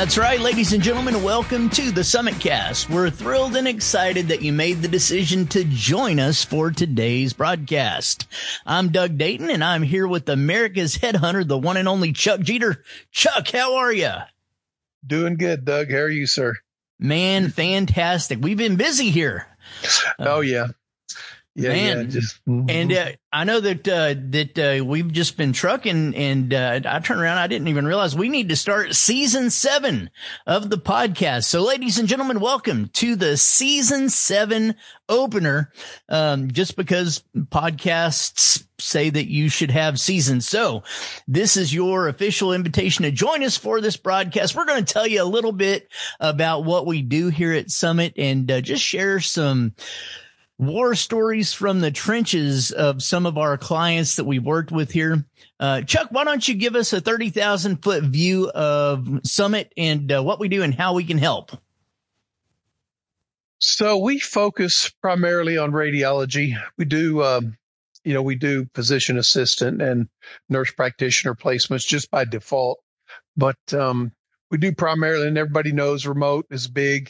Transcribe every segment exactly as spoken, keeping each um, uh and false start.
That's right, ladies and gentlemen, welcome to the Summit Cast. We're thrilled and excited that you made the decision to join us for today's broadcast. I'm Doug Dayton, and I'm here with America's headhunter, the one and only Chuck Jeter. Chuck, how are you? Doing good, Doug. How are you, sir? Man, fantastic. We've been busy here. Oh, yeah. Yeah, Man. yeah. Just, mm-hmm. And uh, I know that uh, that uh, we've just been trucking, and uh, I turned around. I didn't even realize we need to start season seven of the podcast. So, ladies and gentlemen, welcome to the season seven opener. Um, just because podcasts say that you should have seasons, so this is your official invitation to join us for this broadcast. We're going to tell you a little bit about what we do here at Summit, and uh, just share some war stories from the trenches of some of our clients that we've worked with here. Uh, Chuck, why don't you give us a thirty thousand foot view of Summit and uh, what we do and how we can help? So we focus primarily on radiology. We do, um, you know, we do physician assistant and nurse practitioner placements just by default. But um, we do primarily, and everybody knows remote is big.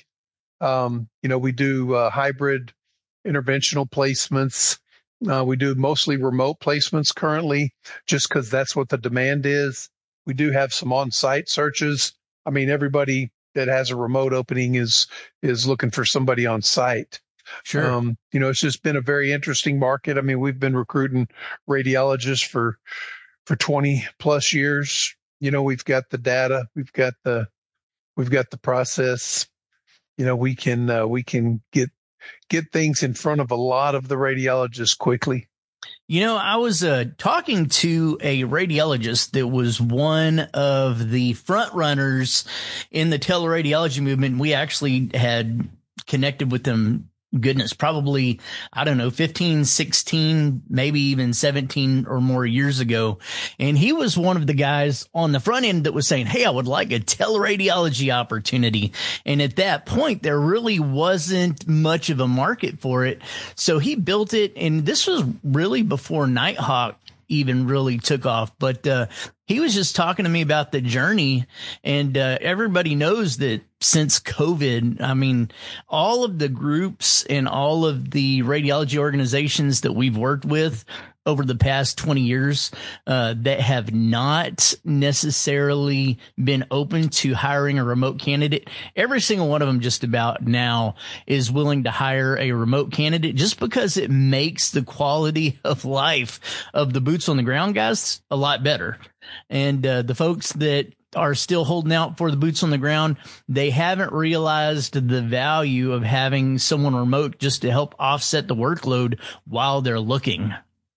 Um, you know, we do uh, hybrid interventional placements. Uh, we do mostly remote placements currently, just because that's what the demand is. We do have some on-site searches. I mean, everybody that has a remote opening is is looking for somebody on site. Sure. Um, you know, it's just been a very interesting market. I mean, we've been recruiting radiologists for for twenty plus years. You know, we've got the data, we've got the we've got the process. You know, we can uh, we can get get things in front of a lot of the radiologists quickly. You know, I was uh, talking to a radiologist that was one of the front runners in the teleradiology movement. We actually had connected with them, goodness, probably, I don't know, fifteen, sixteen, maybe even seventeen or more years ago. And he was one of the guys on the front end that was saying, hey, I would like a teleradiology opportunity. And at that point, there really wasn't much of a market for it. So he built it. And this was really before Nighthawk even really took off. But uh, he was just talking to me about the journey, and uh, everybody knows that since COVID, I mean, all of the groups and all of the radiology organizations that we've worked with over the past twenty years uh, that have not necessarily been open to hiring a remote candidate, every single one of them just about now is willing to hire a remote candidate, just because it makes the quality of life of the boots on the ground guys a lot better. And uh, the folks that are still holding out for the boots on the ground, they haven't realized the value of having someone remote just to help offset the workload while they're looking.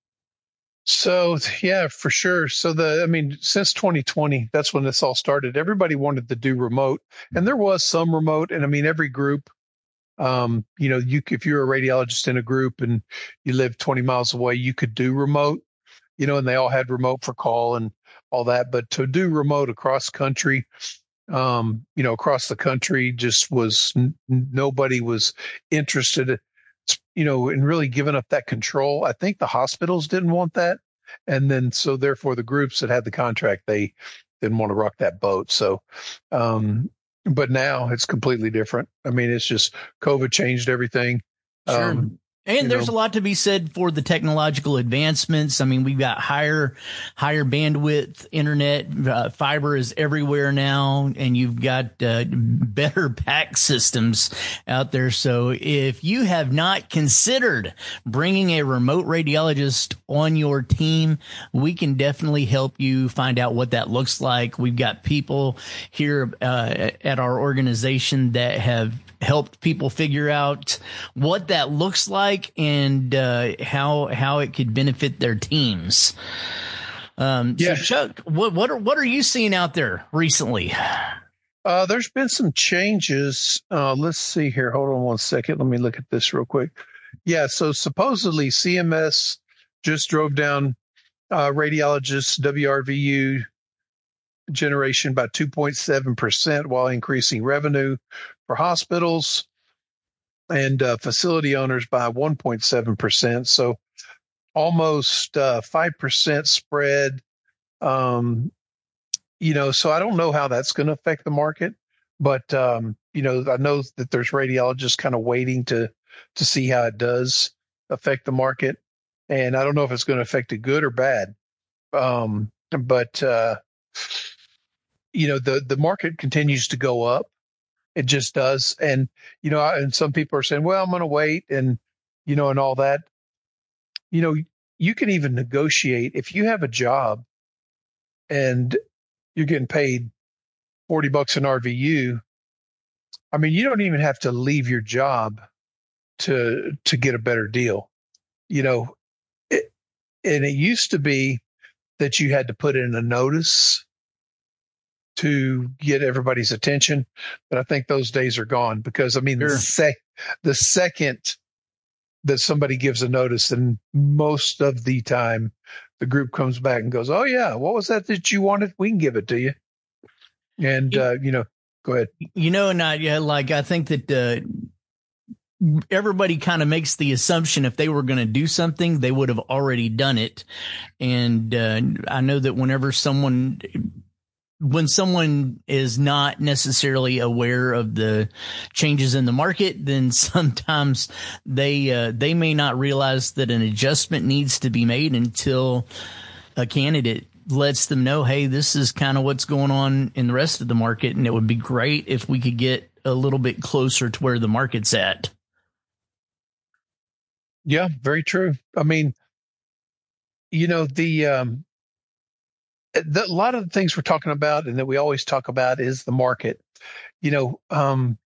So, yeah, for sure. So the, I mean, since twenty twenty, that's when this all started. Everybody wanted to do remote, and there was some remote. And I mean, every group, um, you know, you, if you're a radiologist in a group and you live twenty miles away, you could do remote, you know, and they all had remote for call and all that. But to do remote across country, um, you know, across the country just was, n- nobody was interested, you know, in really giving up that control. I think the hospitals didn't want that. And then, so therefore the groups that had the contract, they didn't want to rock that boat. So, um, but now it's completely different. I mean, it's just COVID changed everything. Sure. Um, And there's know. a lot to be said for the technological advancements. I mean, we've got higher, higher bandwidth internet. Uh, fiber is everywhere now, and you've got uh, better pack systems out there. So if you have not considered bringing a remote radiologist on your team, we can definitely help you find out what that looks like. We've got people here uh, at our organization that have helped people figure out what that looks like and uh, how how it could benefit their teams. Um, yeah. So, Chuck, what what are what are you seeing out there recently? Uh, there's been some changes. Uh, let's see here. Hold on one second. Let me look at this real quick. Yeah. So supposedly C M S just drove down uh, radiologists W R V U generation by two point seven percent while increasing revenue for hospitals and uh, facility owners by one point seven percent. So almost uh, five percent spread. Um, you know, so I don't know how that's going to affect the market. but, um, you know, I know that there's radiologists kind of waiting to, to see how it does affect the market. And I don't know if it's going to affect it good or bad. Um, but, uh, you know, the, the market continues to go up. It just does. And, you know, and some people are saying, well, I'm going to wait and, you know, and all that. You know, you can even negotiate if you have a job and you're getting paid forty bucks an R V U. I mean, you don't even have to leave your job to, to get a better deal, you know, it, and it used to be that you had to put in a notice to get everybody's attention. But I think those days are gone because I mean, Sure. the, sec- the second that somebody gives a notice, then most of the time the group comes back and goes, oh yeah, what was that that you wanted? We can give it to you. And, uh, you know, go ahead. You know, and I, yeah, like, I think that, uh, everybody kind of makes the assumption if they were going to do something, they would have already done it. And, uh, I know that whenever someone, when someone is not necessarily aware of the changes in the market, then sometimes they, uh, they may not realize that an adjustment needs to be made until a candidate lets them know, hey, this is kind of what's going on in the rest of the market. And it would be great if we could get a little bit closer to where the market's at. Yeah, very true. I mean, you know, the, um, the, a lot of the things we're talking about and that we always talk about is the market, you know, um,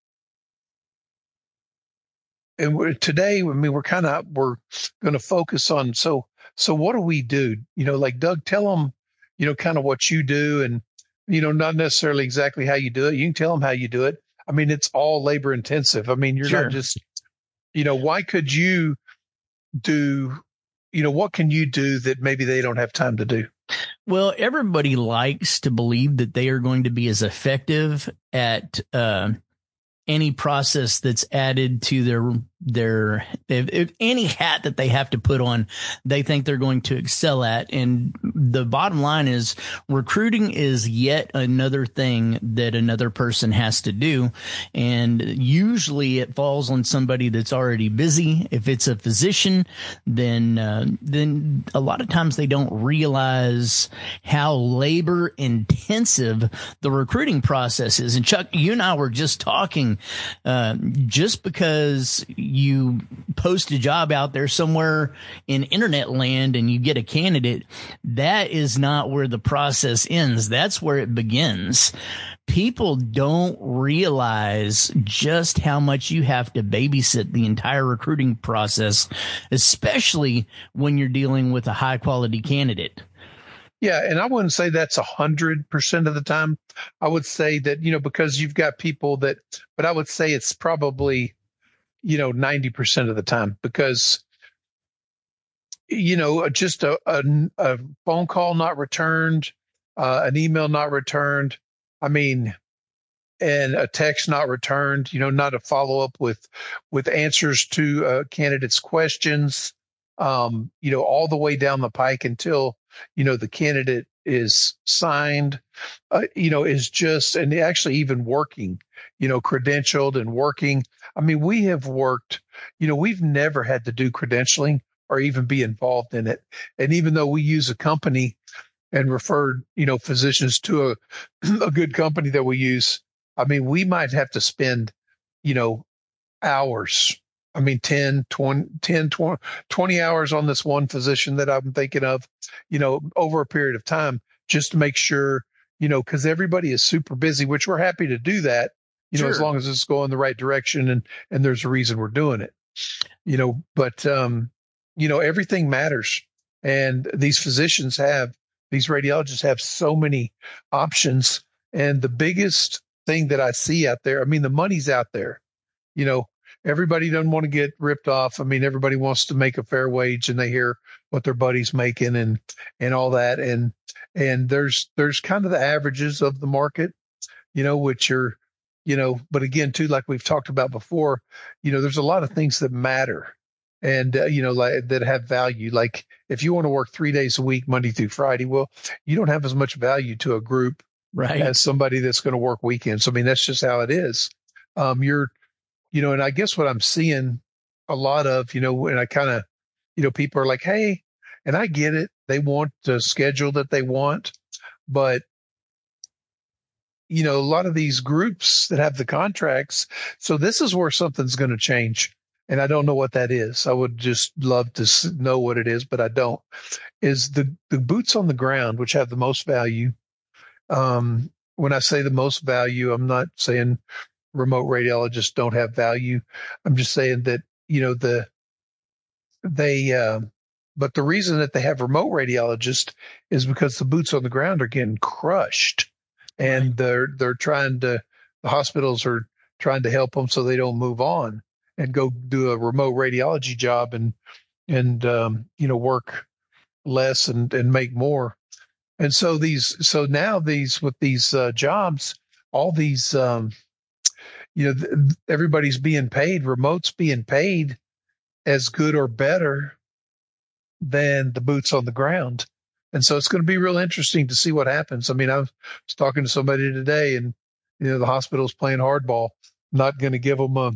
and we're, today, I mean, we're kind of, we're going to focus on, so, so what do we do? You know, like Doug, tell them, you know, kind of what you do and, you know, not necessarily exactly how you do it. You can tell them how you do it. I mean, it's all labor intensive. I mean, you're Sure. not just, you know, why could you do, you know, what can you do that maybe they don't have time to do? Well, everybody likes to believe that they are going to be as effective at, uh, any process that's added to their their if, if any hat that they have to put on, they think they're going to excel at. And the bottom line is recruiting is yet another thing that another person has to do. And usually it falls on somebody that's already busy. If it's a physician, then, uh, then a lot of times they don't realize how labor intensive the recruiting process is. And Chuck, you and I were just talking, uh, just because you post a job out there somewhere in internet land and you get a candidate, that is not where the process ends. That's where it begins. People don't realize just how much you have to babysit the entire recruiting process, especially when you're dealing with a high quality candidate. Yeah, and I wouldn't say that's a hundred percent of the time. I would say that, you know, because you've got people that, but I would say it's probably, you know, ninety percent of the time because, you know, just a, a, a phone call not returned, uh, an email not returned. I mean, and a text not returned, you know, not a follow up with, with answers to uh, candidates' questions, um, you know, all the way down the pike until, you know, the candidate is signed, uh, you know, is just, and actually even working, you know, credentialed and working. I mean, we have worked, you know, we've never had to do credentialing or even be involved in it. And even though we use a company and referred, you know, physicians to a, a good company that we use, I mean, we might have to spend, you know, hours. I mean, ten, twenty, ten, twenty, twenty hours on this one physician that I'm thinking of, you know, over a period of time just to make sure, you know, because everybody is super busy, which we're happy to do that, you know, Sure. as long as it's going the right direction and, and there's a reason we're doing it, you know, but, um, you know, everything matters. And these physicians have, these radiologists have so many options. And the biggest thing that I see out there, I mean, the money's out there, you know, everybody doesn't want to get ripped off. I mean, everybody wants to make a fair wage and they hear what their buddy's making and, and all that. And, and there's, there's kind of the averages of the market, you know, which are, you know, but again, too, like we've talked about before, you know, there's a lot of things that matter and, uh, you know, like that have value. Like if you want to work three days a week, Monday through Friday, well, you don't have as much value to a group right. as somebody that's going to work weekends. I mean, that's just how it is. Um, you're, you know, and I guess what I'm seeing a lot of, you know, and I kind of, you know, people are like, hey, and I get it. They want the schedule that they want, but you know, a lot of these groups that have the contracts. So this is where something's going to change. And I don't know what that is. I would just love to know what it is, but I don't. Is the, the boots on the ground, which have the most value. Um, when I say the most value, I'm not saying remote radiologists don't have value. I'm just saying that, you know, the, they, uh, but the reason that they have remote radiologists is because the boots on the ground are getting crushed, and right. they're, they're trying to, the hospitals are trying to help them so they don't move on and go do a remote radiology job and, and, um, you know, work less and, and make more. And so these, so now these, with these, uh, jobs, all these, um, you know, th- everybody's being paid, remote's being paid as good or better than the boots on the ground. And so it's going to be real interesting to see what happens. I mean, I was talking to somebody today, and, you know, the hospital's playing hardball, not going to give them a,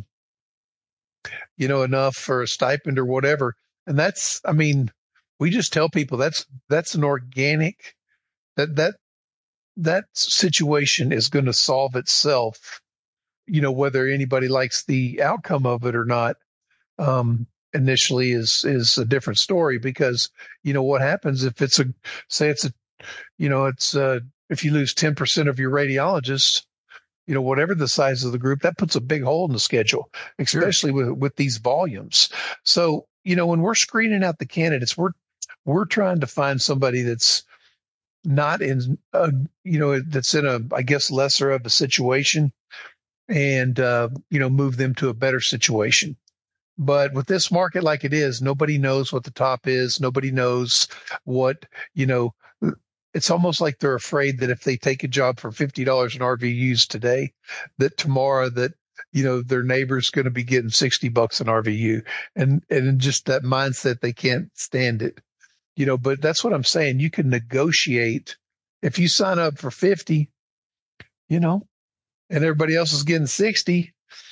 you know, enough for a stipend or whatever. And that's, I mean, we just tell people that's, that's an organic, that, that, that situation is going to solve itself, you know, whether anybody likes the outcome of it or not. Um, initially is, is a different story, because, you know, what happens if it's a, say it's a, you know, it's, uh, if you lose ten percent of your radiologists, you know, whatever the size of the group, that puts a big hole in the schedule, especially sure. with, with these volumes. So, you know, when we're screening out the candidates, we're, we're trying to find somebody that's not in, a, you know, that's in a, I guess, lesser of a situation, and, uh, you know, move them to a better situation. But with this market like it is, nobody knows what the top is. Nobody knows what, you know, it's almost like they're afraid that if they take a job for fifty dollars in R V Us today, that tomorrow that, you know, their neighbor's going to be getting sixty bucks an R V U, and, and just that mindset, they can't stand it, you know, but that's what I'm saying. You can negotiate if you sign up for fifty, you know, and everybody else is getting sixty.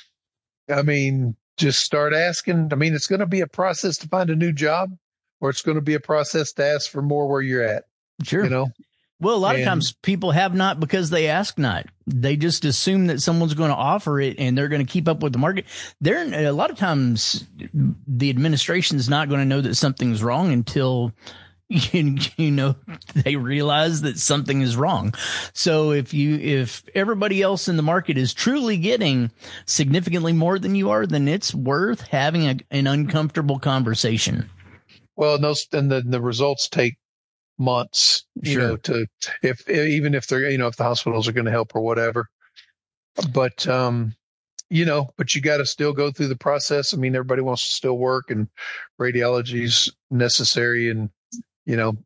I mean, just start asking. I mean, it's going to be a process to find a new job, or it's going to be a process to ask for more where you're at. Sure. You know, well, a lot and, of times people have not because they ask not. They just assume that someone's going to offer it and they're going to keep up with the market. They're a lot of times the administration is not going to know that something's wrong until You, you know, they realize that something is wrong. So if you, if everybody else in the market is truly getting significantly more than you are, then it's worth having a, an uncomfortable conversation. Well, and those, and the, the results take months, you Sure. know, to, if, even if they're, you know, if the hospitals are going to help or whatever, but, um, you know, but you got to still go through the process. I mean, everybody wants to still work, and radiology is necessary, and, you know,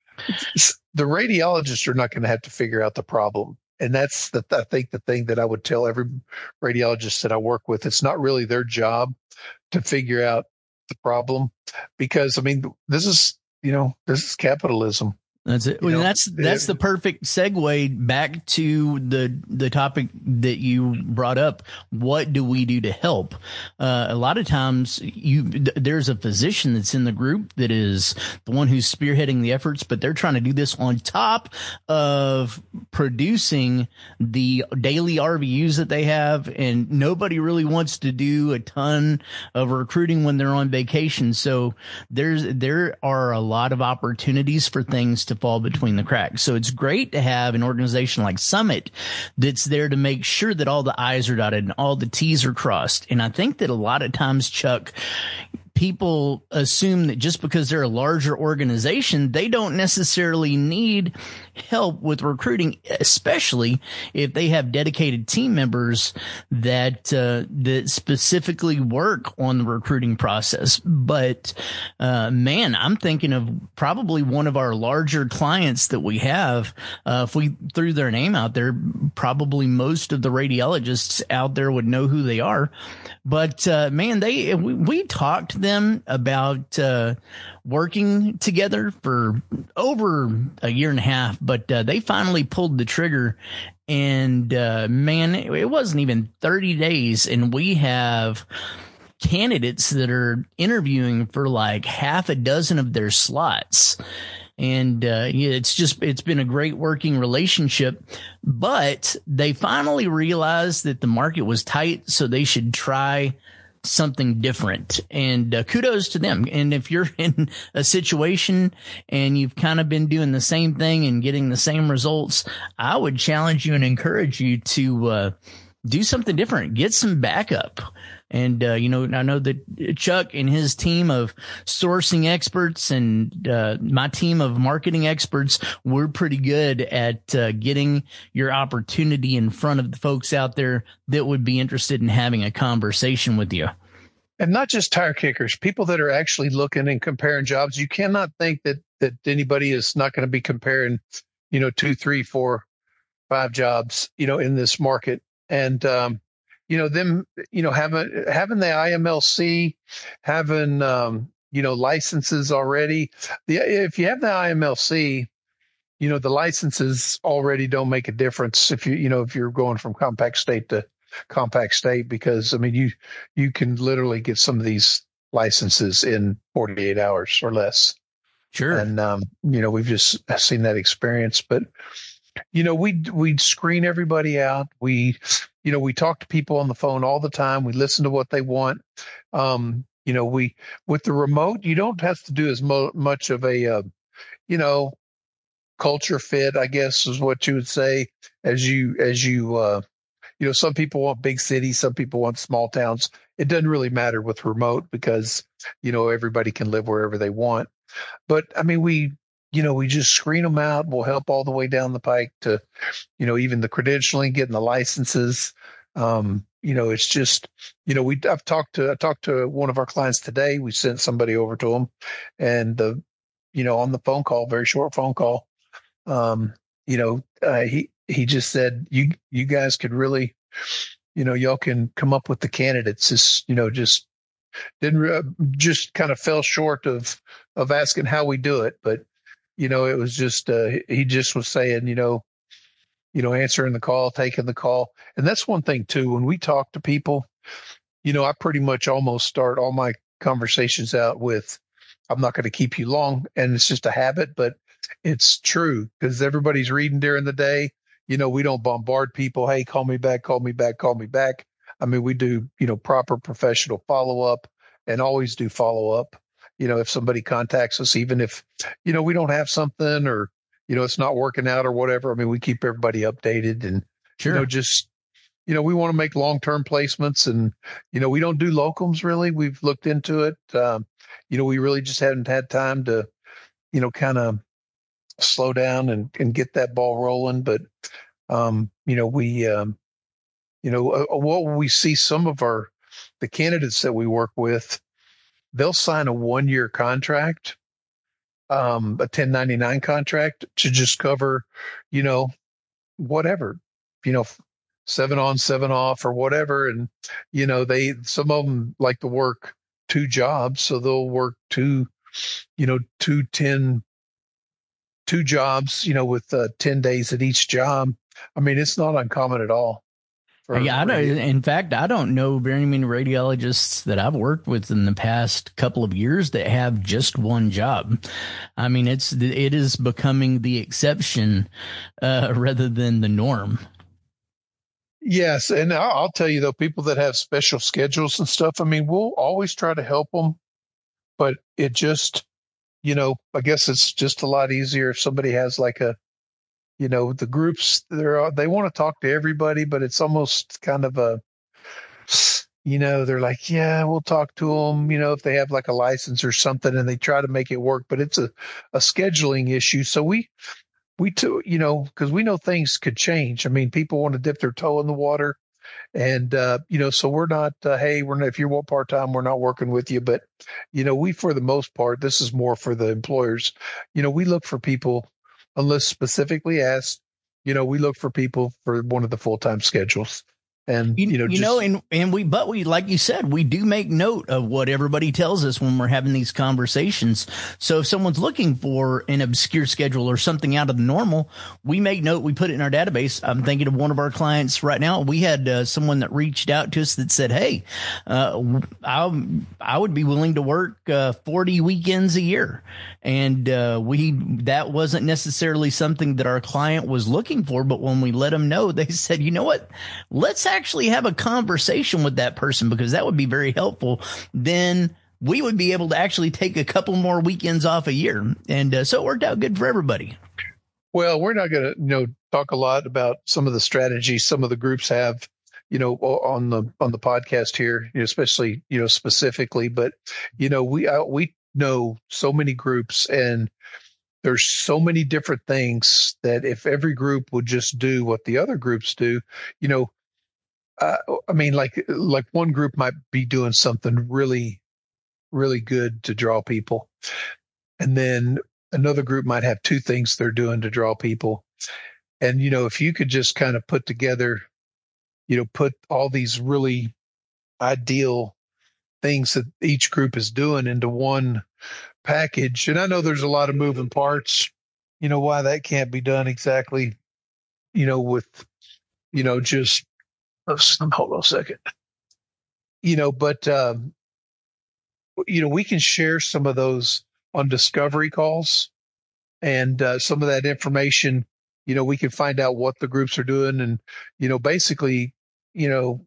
the radiologists are not going to have to figure out the problem. And that's the, I think the thing that I would tell every radiologist that I work with, it's not really their job to figure out the problem, because I mean, this is, you know, this is capitalism. That's it. Well, that's that's the perfect segue back to the the topic that you brought up. What do we do to help? Uh, a lot of times, you th- there's a physician that's in the group that is the one who's spearheading the efforts, but they're trying to do this on top of producing the daily R V Us that they have, and nobody really wants to do a ton of recruiting when they're on vacation. So there's there are a lot of opportunities for things to fall between the cracks. So it's great to have an organization like Summit that's there to make sure that all the I's are dotted and all the T's are crossed. And I think that a lot of times, Chuck, people assume that just because they're a larger organization, they don't necessarily need help with recruiting, especially if they have dedicated team members that uh, that specifically work on the recruiting process. But uh, man, I'm thinking of probably one of our larger clients that we have. Uh, if we threw their name out there, probably most of the radiologists out there would know who they are. But uh, man, they we, we talked to them about uh, working together for over a year and a half but uh, they finally pulled the trigger. And uh, man, it wasn't even thirty days, and we have candidates that are interviewing for like half a dozen of their slots. And uh, yeah, it's just it's been a great working relationship. But they finally realized that the market was tight, so they should try something different, and uh, kudos to them. And if you're in a situation and you've kind of been doing the same thing and getting the same results, I would challenge you and encourage you to uh, do something different, get some backup. And, uh, you know, I know that Chuck and his team of sourcing experts and uh, my team of marketing experts, we're pretty good at uh, getting your opportunity in front of the folks out there that would be interested in having a conversation with you. And not just tire kickers, people that are actually looking and comparing jobs. You cannot think that that anybody is not going to be comparing, you know, two, three, four, five jobs, you know, in this market. And, um, you know, them, you know, having, having the I M L C, having, um, you know, licenses already. The, if you have the I M L C, you know, the licenses already don't make a difference if you, you know, if you're going from compact state to compact state, because I mean, you, you can literally get some of these licenses in forty-eight hours or less. Sure. And, um, you know, we've just seen that experience, but, you know, we, we screen everybody out. We, you know, we talk to people on the phone all the time. We listen to what they want. Um, you know, we, with the remote, you don't have to do as mo- much of a, uh, you know, culture fit, I guess is what you would say, as you, as you, uh, you know, some people want big cities, some people want small towns. It doesn't really matter with remote because, you know, everybody can live wherever they want. But I mean, we, you know, we just screen them out. We'll help all the way down the pike to, you know, even the credentialing, getting the licenses. Um, you know, it's just, you know, we, I've talked to, I talked to one of our clients today. We sent somebody over to them, and the, you know, on the phone call, very short phone call, um, you know, uh, he, he just said, you, you guys could really, you know, y'all can come up with the candidates. Just, you know, just didn't, uh, just kind of fell short of, of asking how we do it. But, you know, it was just, uh, he just was saying, you know, you know, answering the call, taking the call. And that's one thing too, when we talk to people, you know, I pretty much almost start all my conversations out with, I'm not going to keep you long. And it's just a habit, but it's true because everybody's reading during the day. You know, we don't bombard people. Hey, call me back, call me back, call me back. I mean, we do, you know, proper professional follow up, and always do follow up. You know, if somebody contacts us, even if, you know, we don't have something, or, you know, it's not working out or whatever. I mean, we keep everybody updated, and, Sure. you know, just, you know, we want to make long-term placements, and, you know, we don't do locums really. We've looked into it. Um, you know, we really just hadn't had time to, you know, kind of slow down and, and get that ball rolling. But, um, you know, we, um, you know, uh, what we see some of our, the candidates that we work with, they'll sign a one year contract, um, a ten ninety-nine contract to just cover, you know, whatever, you know, seven on, seven off or whatever. And, you know, they, some of them like to work two jobs. So they'll work two, you know, two, ten, two jobs, you know, with uh, ten days at each job. I mean, it's not uncommon at all. Yeah, I know. In fact, I don't know very many radiologists that I've worked with in the past couple of years that have just one job. I mean, it's it is becoming the exception uh, rather than the norm. Yes, and I'll tell you though, people that have special schedules and stuff, I mean, we'll always try to help them, but it just, you know, I guess it's just a lot easier if somebody has like a, you know, the groups, they're, they want to talk to everybody, but it's almost kind of a, you know, they're like, yeah, we'll talk to them, you know, if they have like a license or something, and they try to make it work, but it's a, a scheduling issue. So we, we too, you know, because we know things could change. I mean, people want to dip their toe in the water, and, uh, you know, so we're not, uh, hey, we're not, if you want part-time, we're not working with you. But, you know, we, for the most part, this is more for the employers, you know, we look for people, unless specifically asked, you know, we look for people for one of the full-time schedules. And, you, you know, you just, know, and, and we, but we, like you said, we do make note of what everybody tells us when we're having these conversations. So if someone's looking for an obscure schedule or something out of the normal, we make note, we put it in our database. I'm thinking of one of our clients right now. We had uh, someone that reached out to us that said, hey, uh, I, I would be willing to work uh, forty weekends a year. And uh, we, that wasn't necessarily something that our client was looking for. But when we let them know, they said, you know what, let's actually have a conversation with that person, because that would be very helpful. Then we would be able to actually take a couple more weekends off a year. And uh, so it worked out good for everybody. Well, we're not going to, you know, talk a lot about some of the strategies some of the groups have, you know, on the, on the podcast here, you know, especially, you know, specifically, but, you know, we, uh, we know so many groups, and there's so many different things that if every group would just do what the other groups do, you know, uh, I mean, like, like one group might be doing something really, really good to draw people. And then another group might have two things they're doing to draw people. And, you know, if you could just kind of put together, you know, put all these really ideal things that each group is doing into one package. And I know there's a lot of moving parts, you know, why that can't be done exactly, you know, with, you know, just, hold on a second, you know, but, um, you know, we can share some of those on discovery calls, and uh, some of that information, you know, we can find out what the groups are doing, and, you know, basically, you know,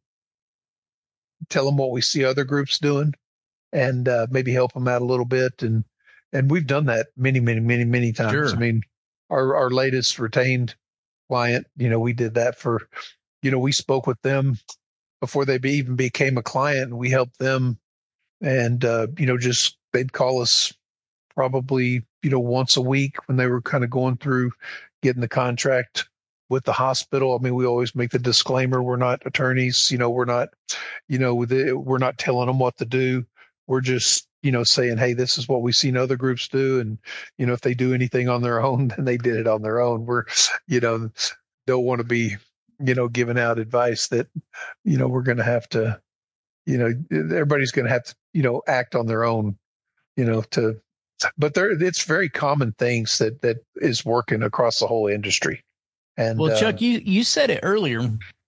tell them what we see other groups doing, and uh, maybe help them out a little bit. And, and we've done that many, many, many, many times. Sure. I mean, our, our latest retained client, you know, we did that for, you know, we spoke with them before they be, even became a client, and we helped them. And, uh, you know, just, they'd call us probably, you know, once a week when they were kind of going through getting the contract with the hospital. I mean, we always make the disclaimer, we're not attorneys, you know, we're not, you know, we're not telling them what to do. We're just, you know, saying, hey, this is what we've seen other groups do. And, you know, if they do anything on their own, then they did it on their own. We're, you know, don't want to be, you know, giving out advice that, you know, we're going to have to, you know, everybody's going to have to, you know, act on their own, you know, to, but there, it's very common things that, that is working across the whole industry. And well, Chuck, uh, you, you said it earlier.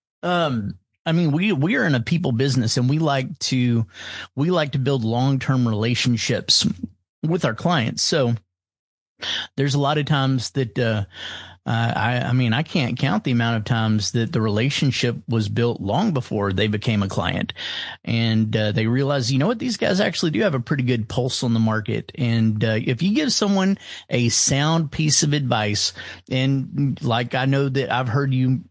Um, I mean, we, we are in a people business, and we like to, we like to build long-term relationships with our clients. So there's a lot of times that, uh, Uh, I, I mean, I can't count the amount of times that the relationship was built long before they became a client, and uh, they realized, you know what, these guys actually do have a pretty good pulse on the market. And uh, if you give someone a sound piece of advice, and like I know that I've heard you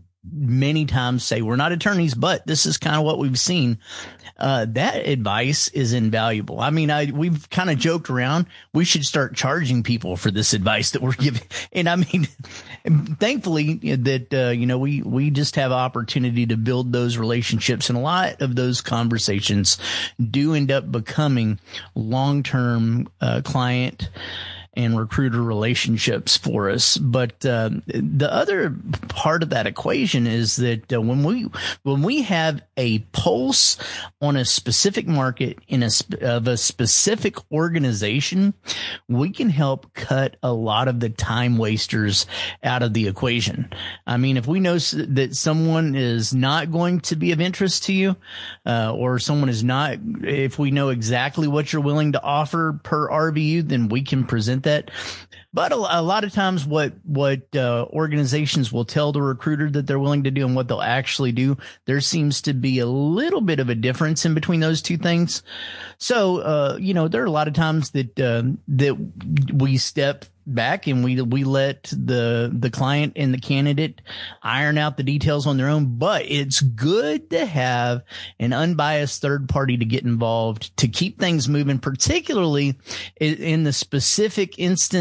many times say, we're not attorneys, but this is kind of what we've seen. Uh, that advice is invaluable. I mean, I, we've kind of joked around. We should start charging people for this advice that we're giving. And I mean, thankfully that, uh, you know, we, we just have opportunity to build those relationships, and a lot of those conversations do end up becoming long-term, uh, client and recruiter relationships for us. But uh, the other part of that equation is that uh, when we when we have a pulse on a specific market in a sp- of a specific organization, we can help cut a lot of the time wasters out of the equation. I mean, if we know s- that someone is not going to be of interest to you, uh, or someone is not, if we know exactly what you're willing to offer per R V U, then we can present that. But a, a lot of times what, what, uh, organizations will tell the recruiter that they're willing to do and what they'll actually do, there seems to be a little bit of a difference in between those two things. So, uh, you know, there are a lot of times that, uh, that we step back and we, we let the, the client and the candidate iron out the details on their own. But it's good to have an unbiased third party to get involved to keep things moving, particularly in, in the specific instance that you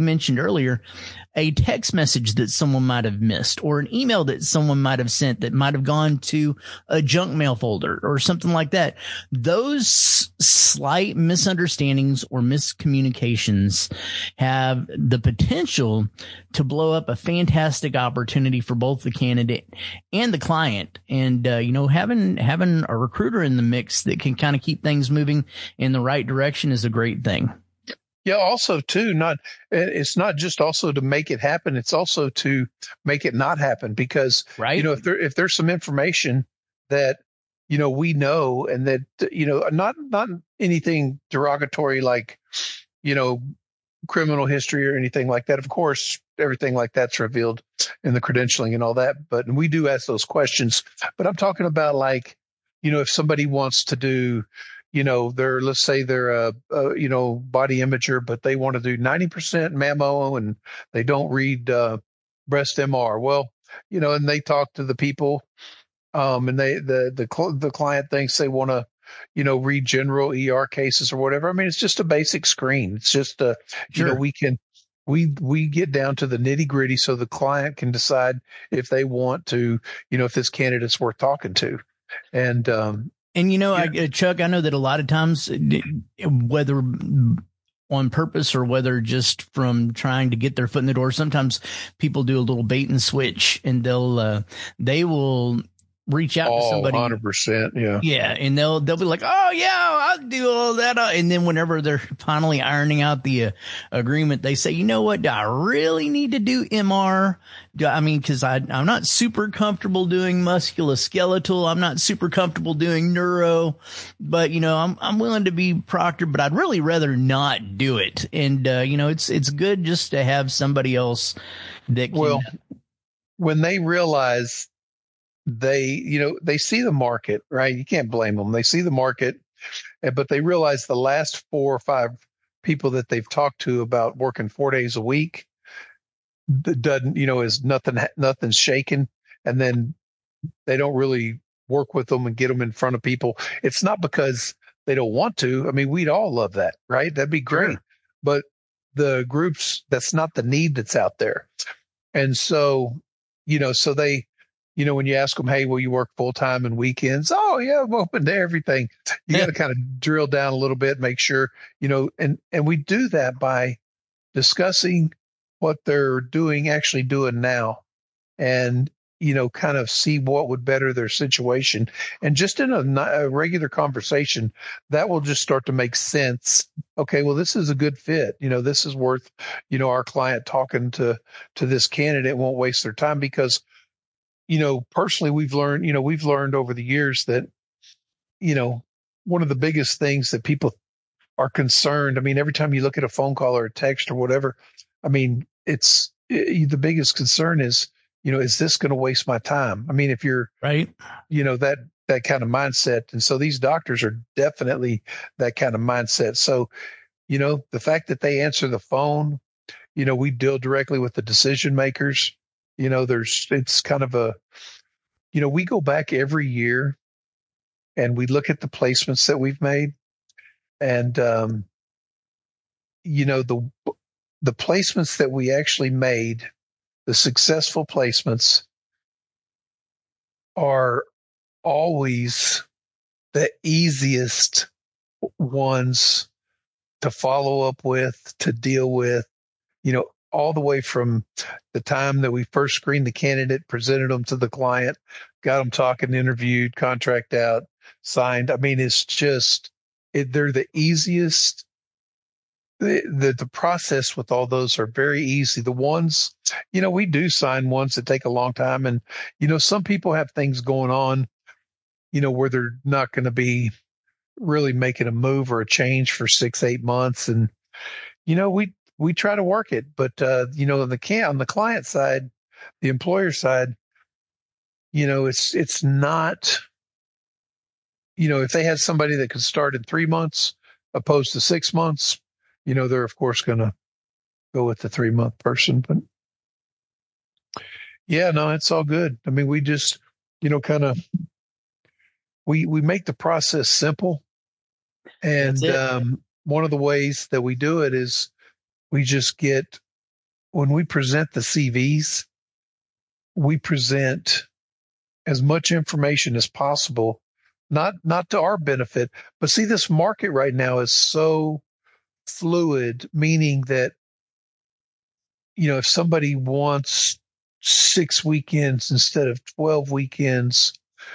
mentioned earlier, a text message that someone might have missed or an email that someone might have sent that might have gone to a junk mail folder or something like that. Those slight misunderstandings or miscommunications have the potential to blow up a fantastic opportunity for both the candidate and the client. And, uh, you know, having, having a recruiter in the mix that can kind of keep things moving in the right direction is a great thing. Yeah. Also too, not, it's not just also to make it happen. It's also to make it not happen because, right. you know, if there, if there's some information that, you know, we know and that, you know, not, not anything derogatory like, you know, criminal history or anything like that. Of course, everything like that's revealed in the credentialing and all that, but we do ask those questions. But I'm talking about like, you know, if somebody wants to do, you know, they're, let's say they're a, a you know, body imager, but they want to do ninety percent mammo and they don't read uh, breast M R. Well, you know, and they talk to the people um, and they, the, the, the client thinks they want to, you know, read general E R cases or whatever. I mean, it's just a basic screen. It's just a, sure. you know, we can, we, we get down to the nitty gritty so the client can decide if they want to, you know, if this candidate's worth talking to. And, um, and, you know, yeah. I, Chuck, I know that a lot of times, whether on purpose or whether just from trying to get their foot in the door, sometimes people do a little bait and switch and they'll, uh, they will reach out oh, to somebody. one hundred percent. Yeah. Yeah. And they'll, they'll be like, oh yeah, I'll do all that. And then whenever they're finally ironing out the uh, agreement, they say, you know what? Do I really need to do M R? Do I, I mean, cause I, I'm not super comfortable doing musculoskeletal. I'm not super comfortable doing neuro, but you know, I'm, I'm willing to be proctored, but I'd really rather not do it. And, uh, you know, it's, it's good just to have somebody else that can. Well, when they realize they, you know, they see the market, right? You can't blame them. They see the market, but they realize the last four or five people that they've talked to about working four days a week doesn't, you know, is nothing, nothing's shaken. And then they don't really work with them and get them in front of people. It's not because they don't want to. I mean, we'd all love that, right? That'd be great. Sure. But the groups, that's not the need that's out there. And so, you know, so they, you know, when you ask them, hey, will you work full time and weekends? Oh yeah, I'm open to everything. You got to kind of drill down a little bit, make sure, you know, and, and we do that by discussing what they're doing, actually doing now and, you know, kind of see what would better their situation. And just in a, a regular conversation, that will just start to make sense. Okay, well, this is a good fit. You know, this is worth, you know, our client talking to, to this candidate won't waste their time because, you know, personally, we've learned, you know, we've learned over the years that, you know, one of the biggest things that people are concerned. I mean, every time you look at a phone call or a text or whatever, I mean, it's it, the biggest concern is, you know, is this going to waste my time? I mean, if you're right, you know, that, that kind of mindset. And so these doctors are definitely that kind of mindset. So, you know, the fact that they answer the phone, you know, we deal directly with the decision makers. You know, there's, it's kind of a, you know, we go back every year and we look at the placements that we've made and, um, you know, the, the placements that we actually made, the successful placements are always the easiest ones to follow up with, to deal with, you know, all the way from the time that we first screened the candidate, presented them to the client, got them talking, interviewed, contract out, signed. I mean, it's just, it, they're the easiest. The, the the process with all those are very easy. The ones, you know, we do sign ones that take a long time. And, you know, some people have things going on, you know, where they're not going to be really making a move or a change for six, eight months. And, you know, we, we try to work it, but, uh, you know, on the can on the client side, the employer side, you know, it's, it's not, you know, if they had somebody that could start in three months opposed to six months, you know, they're of course going to go with the three month person, but yeah, no, it's all good. I mean, we just, you know, kind of, we, we make the process simple. And, um, one of the ways that we do it is we just get when we present the C Vs, we present as much information as possible, not not to our benefit, but see, this market right now is so fluid, meaning that, you know, if somebody wants six weekends instead of twelve weekends,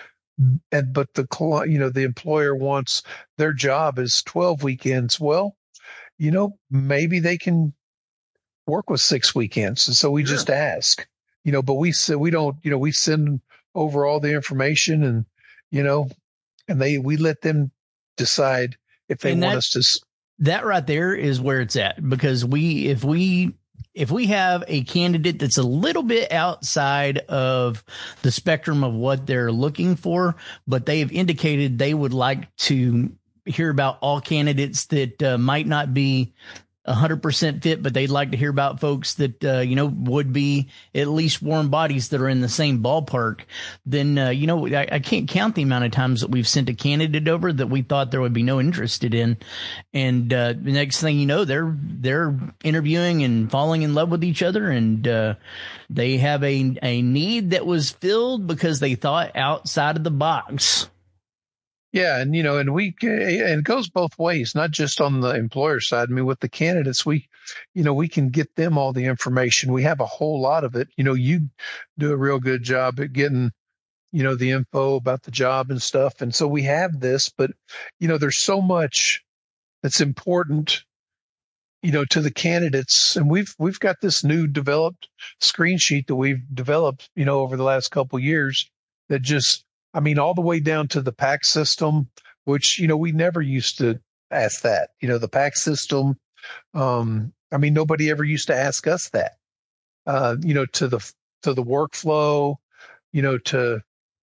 and but the cli- you know the employer wants their job is twelve weekends, well, you know, maybe they can work with six weekends. And so we Sure. just ask, you know, but we said we don't, you know, we send over all the information, and, you know, and they, we let them decide if they And want that us to. s- that right there is where it's at, because we if we if we have a candidate that's a little bit outside of the spectrum of what they're looking for, but they have indicated they would like to hear about all candidates that uh, might not be one hundred percent fit, but they'd like to hear about folks that, uh, you know, would be at least warm bodies that are in the same ballpark, then, uh, you know, I, I can't count the amount of times that we've sent a candidate over that we thought there would be no interested in. And uh, the next thing you know, they're they're interviewing and falling in love with each other, and uh, they have a, a need that was filled because they thought outside of the box. Yeah. And, you know, and we, and it goes both ways, not just on the employer side. I mean, with the candidates, we, you know, we can get them all the information. We have a whole lot of it. You know, you do a real good job at getting, you know, the info about the job and stuff. And so we have this, but, you know, there's so much that's important, you know, to the candidates. And we've, we've got this new developed screen sheet that we've developed, you know, over the last couple of years that just, I mean, all the way down to the PAC system, which, you know, we never used to ask that, you know, the PAC system. Um, I mean, nobody ever used to ask us that, uh, you know, to the, to the workflow, you know, to,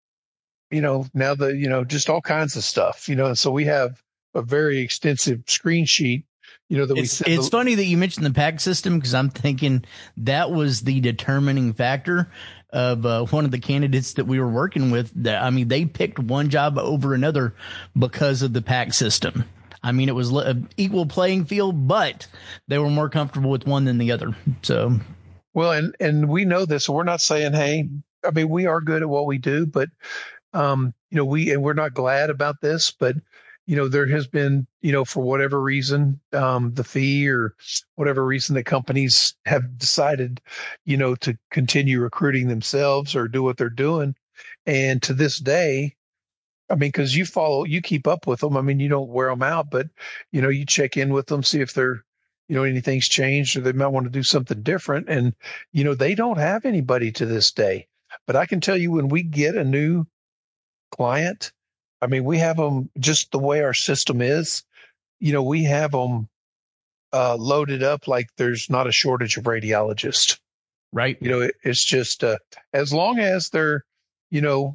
you know, now the, you know, just all kinds of stuff, you know, and so we have a very extensive screen sheet, you know, that we It's send. it's the, funny that you mentioned the PAC system, because I'm thinking that was the determining factor of uh, one of the candidates that we were working with. That, I mean, they picked one job over another because of the PAC system. I mean, it was an equal playing field, but they were more comfortable with one than the other. So, Well, and, and we know this, so we're not saying, hey, I mean, we are good at what we do, but, um, you know, we, and we're not glad about this, but, you know, there has been, you know, for whatever reason, um, the fee or whatever reason that companies have decided, you know, to continue recruiting themselves or do what they're doing. And to this day, I mean, because you follow, you keep up with them. I mean, you don't wear them out, but, you know, you check in with them, see if they're, you know, anything's changed or they might want to do something different. And, you know, they don't have anybody to this day. But I can tell you, when we get a new client, I mean, we have them just the way our system is, you know, we have them uh, loaded up like there's not a shortage of radiologists. right. You know, it, it's just uh, as long as they're, you know,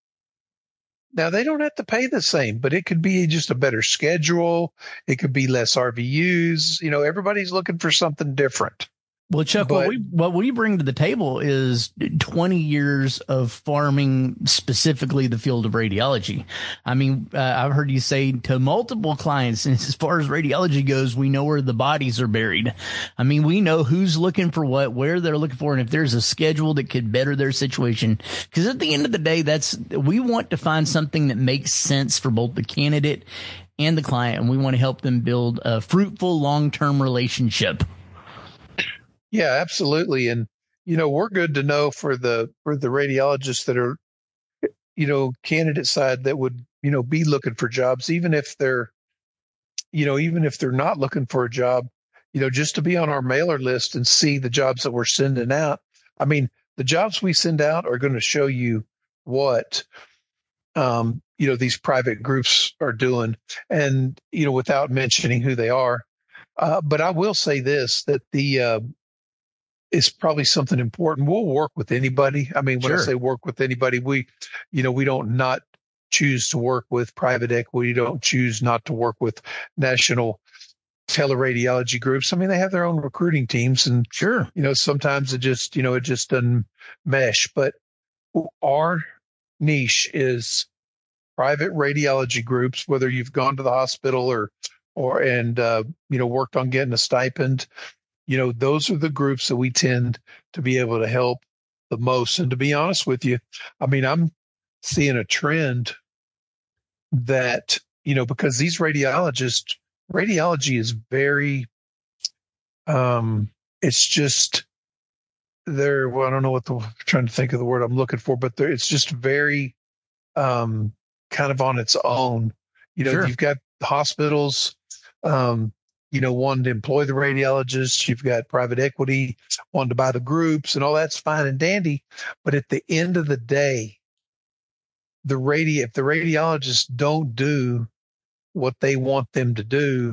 now they don't have to pay the same, but it could be just a better schedule. It could be less R V Us. You know, everybody's looking for something different. Well, Chuck, what But we what we bring to the table is twenty years of farming, specifically the field of radiology. I mean, uh, I've heard you say to multiple clients, and as far as radiology goes, we know where the bodies are buried. I mean, we know who's looking for what, where they're looking for, and if there's a schedule that could better their situation. Because at the end of the day, that's we want to find something that makes sense for both the candidate and the client, and we want to help them build a fruitful long-term relationship. yeah, absolutely. And, you know, we're good to know for the, for the radiologists that are, you know, candidate side that would, you know, be looking for jobs, even if they're, you know, even if they're not looking for a job, you know, just to be on our mailer list and see the jobs that we're sending out. I mean, the jobs we send out are going to show you what, um, you know, these private groups are doing, and, you know, without mentioning who they are. Uh, but I will say this, that the, uh, is probably something important. We'll work with anybody. I mean, when I Sure. say work with anybody, we, you know, we don't not choose to work with private equity, don't choose not to work with national teleradiology groups. I mean, they have their own recruiting teams, and, Sure. you know, sometimes it just, you know, it just doesn't mesh. But our niche is private radiology groups, whether you've gone to the hospital or, or, and, uh, you know, worked on getting a stipend. you know, those are the groups that we tend to be able to help the most. And to be honest with you, I mean, I'm seeing a trend that, you know, because these radiologists, radiology is very, um, it's just, they're, well, I don't know what the, I'm trying to think of the word I'm looking for, but it's just very, um, kind of on its own. You know, Sure. You've got hospitals, um, you know, wanting to employ the radiologists. You've got private equity wanting to buy the groups, and all that's fine and dandy. But at the end of the day, the radi if the radiologists don't do what they want them to do,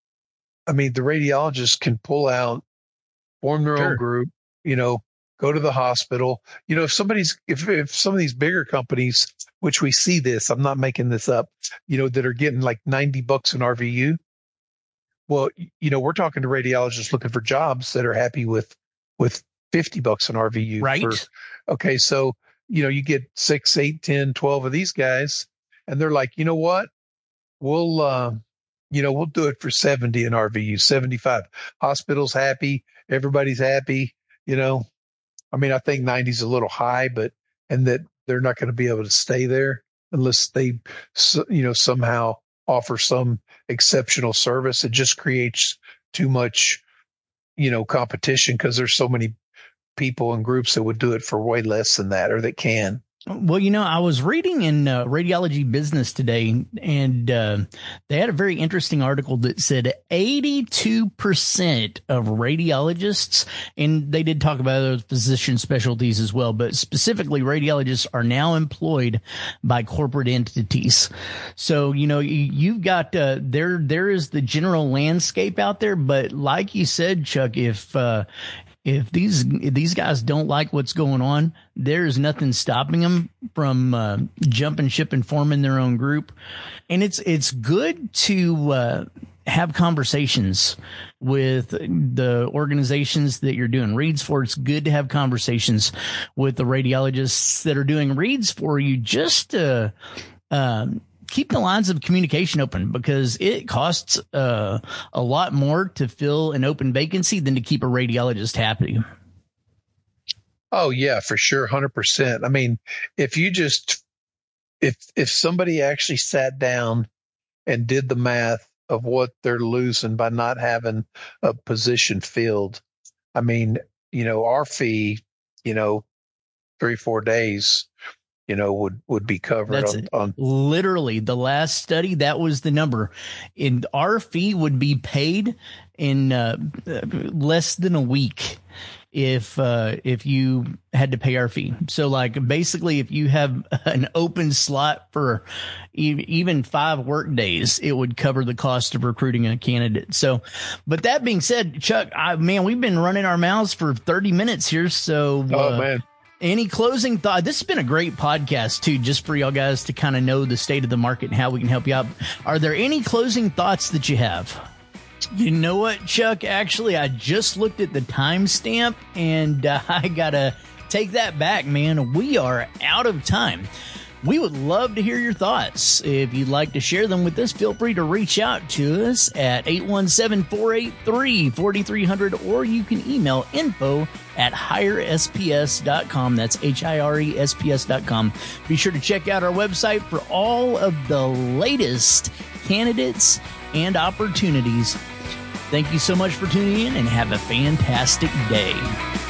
I mean, the radiologists can pull out, form their Sure. own group, you know, go to the hospital. You know, if somebody's, if, if some of these bigger companies, which we see this, I'm not making this up, you know, that are getting like ninety bucks an R V U. Well, you know, we're talking to radiologists looking for jobs that are happy with, with fifty bucks an R V U. Right. For, okay. So, you know, you get six, eight, ten, twelve of these guys, and they're like, you know what? We'll, uh, you know, we'll do it for seventy an R V U, seventy-five. Hospital's happy. Everybody's happy. You know, I mean, I think ninety is a little high, but, and that they're not going to be able to stay there unless they, you know, somehow offer some exceptional service. It just creates too much, you know, competition because there's so many people and groups that would do it for way less than that, or that can. Well, you know, I was reading in uh, Radiology Business today, and uh, they had a very interesting article that said eighty-two percent of radiologists, and they did talk about other physician specialties as well, but specifically radiologists are now employed by corporate entities. So, you know, you, you've got, uh, there, there is the general landscape out there, but like you said, Chuck, if, uh, If these if these guys don't like what's going on, there's nothing stopping them from uh, jumping ship and forming their own group. And it's it's good to uh, have conversations with the organizations that you're doing reads for. It's good to have conversations with the radiologists that are doing reads for you, just to um, keep the lines of communication open, because it costs uh, a lot more to fill an open vacancy than to keep a radiologist happy. Oh yeah, for sure. one hundred percent. I mean, if you just, if, if somebody actually sat down and did the math of what they're losing by not having a position filled, I mean, you know, our fee, you know, three, four days, you know, would, would be covered. That's on, on literally the last study. That was the number. And our fee would be paid in uh, less than a week if uh, if you had to pay our fee. So, like, basically, if you have an open slot for e- even five work days, it would cover the cost of recruiting a candidate. So, but that being said, Chuck, I, man, we've been running our mouths for thirty minutes here. So, uh, oh man. Any closing thought? This has been a great podcast, too, just for y'all guys to kind of know the state of the market and how we can help you out. Are there any closing thoughts that you have? You know what, Chuck? Actually, I just looked at the timestamp, and uh, I got to take that back, man. We are out of time. We would love to hear your thoughts. If you'd like to share them with us, feel free to reach out to us at eight one seven, four eight three, four three zero zero, or you can email info at hire s p s dot com. That's H I R E S P S dot com. Be sure to check out our website for all of the latest candidates and opportunities. Thank you so much for tuning in, and have a fantastic day.